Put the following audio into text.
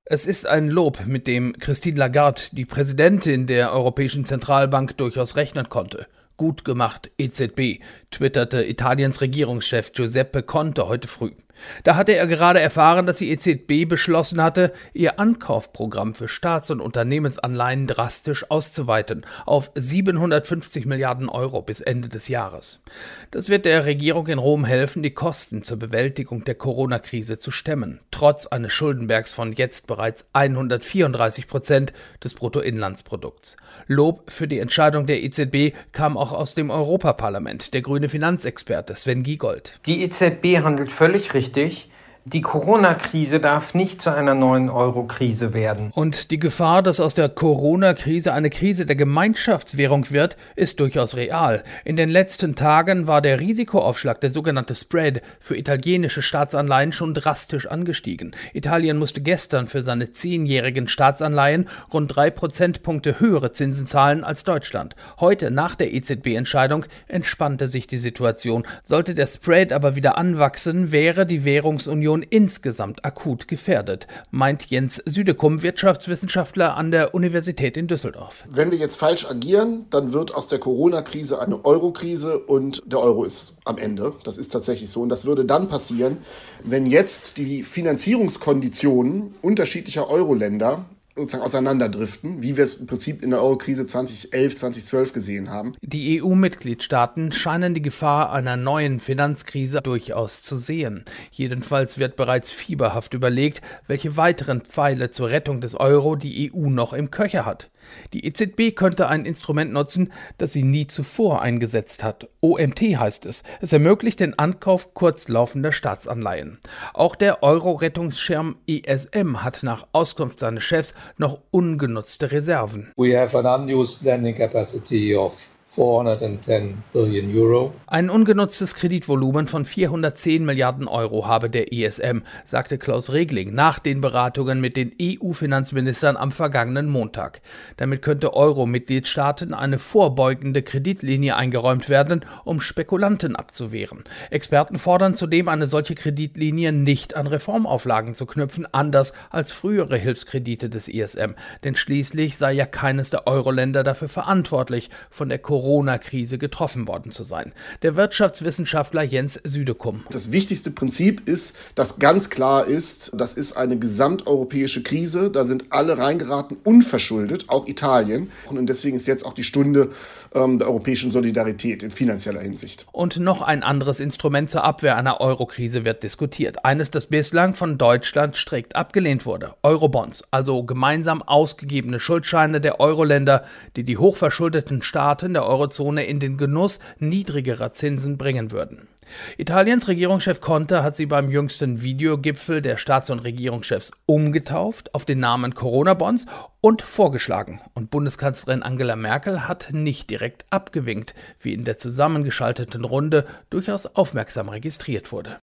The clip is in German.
Es ist ein Lob, mit dem Christine Lagarde, die Präsidentin der Europäischen Zentralbank, durchaus rechnen konnte. Gut gemacht, EZB, twitterte Italiens Regierungschef Giuseppe Conte heute früh. Da hatte er gerade erfahren, dass die EZB beschlossen hatte, ihr Ankaufprogramm für Staats- und Unternehmensanleihen drastisch auszuweiten auf 750 Milliarden Euro bis Ende des Jahres. Das wird der Regierung in Rom helfen, die Kosten zur Bewältigung der Corona-Krise zu stemmen, trotz eines Schuldenbergs von jetzt bereits 134% des Bruttoinlandsprodukts. Lob für die Entscheidung der EZB kam auch aus dem Europaparlament, der grüne Finanzexperte Sven Giegold. Die EZB handelt völlig richtig. Die Corona-Krise darf nicht zu einer neuen Euro-Krise werden. Und die Gefahr, dass aus der Corona-Krise eine Krise der Gemeinschaftswährung wird, ist durchaus real. In den letzten Tagen war der Risikoaufschlag, der sogenannte Spread, für italienische Staatsanleihen schon drastisch angestiegen. Italien musste gestern für seine 10-jährigen Staatsanleihen rund 3 Prozentpunkte höhere Zinsen zahlen als Deutschland. Heute, nach der EZB-Entscheidung, entspannte sich die Situation. Sollte der Spread aber wieder anwachsen, wäre die Währungsunion insgesamt akut gefährdet, meint Jens Südekum, Wirtschaftswissenschaftler an der Universität in Düsseldorf. Wenn wir jetzt falsch agieren, dann wird aus der Corona-Krise eine Euro-Krise und der Euro ist am Ende. Das ist tatsächlich so. Und das würde dann passieren, wenn jetzt die Finanzierungskonditionen unterschiedlicher Euro-Länder sozusagen auseinanderdriften, wie wir es im Prinzip in der Eurokrise 2011, 2012 gesehen haben. Die EU-Mitgliedstaaten scheinen die Gefahr einer neuen Finanzkrise durchaus zu sehen. Jedenfalls wird bereits fieberhaft überlegt, welche weiteren Pfeile zur Rettung des Euro die EU noch im Köcher hat. Die EZB könnte ein Instrument nutzen, das sie nie zuvor eingesetzt hat. OMT heißt es. Es ermöglicht den Ankauf kurzlaufender Staatsanleihen. Auch der Euro-Rettungsschirm ESM hat nach Auskunft seines Chefs noch ungenutzte Reserven. We have an unused lending capacity of 410 billion Euro. Ein ungenutztes Kreditvolumen von 410 Milliarden Euro habe der ESM, sagte Klaus Regling nach den Beratungen mit den EU-Finanzministern am vergangenen Montag. Damit könnte Euro-Mitgliedstaaten eine vorbeugende Kreditlinie eingeräumt werden, um Spekulanten abzuwehren. Experten fordern zudem, eine solche Kreditlinie nicht an Reformauflagen zu knüpfen, anders als frühere Hilfskredite des ESM. Denn schließlich sei ja keines der Euro-Länder dafür verantwortlich, von der Corona-Krise getroffen worden zu sein. Der Wirtschaftswissenschaftler Jens Südekum. Das wichtigste Prinzip ist, dass ganz klar ist, das ist eine gesamteuropäische Krise. Da sind alle reingeraten, unverschuldet, auch Italien. Und deswegen ist jetzt auch die Stunde der europäischen Solidarität in finanzieller Hinsicht. Und noch ein anderes Instrument zur Abwehr einer Euro-Krise wird diskutiert. Eines, das bislang von Deutschland strikt abgelehnt wurde. Eurobonds, also gemeinsam ausgegebene Schuldscheine der Euro-Länder, die die hochverschuldeten Staaten der Eurozone in den Genuss niedrigerer Zinsen bringen würden. Italiens Regierungschef Conte hat sie beim jüngsten Videogipfel der Staats- und Regierungschefs umgetauft auf den Namen Corona-Bonds und vorgeschlagen. Und Bundeskanzlerin Angela Merkel hat nicht direkt abgewinkt, wie in der zusammengeschalteten Runde durchaus aufmerksam registriert wurde.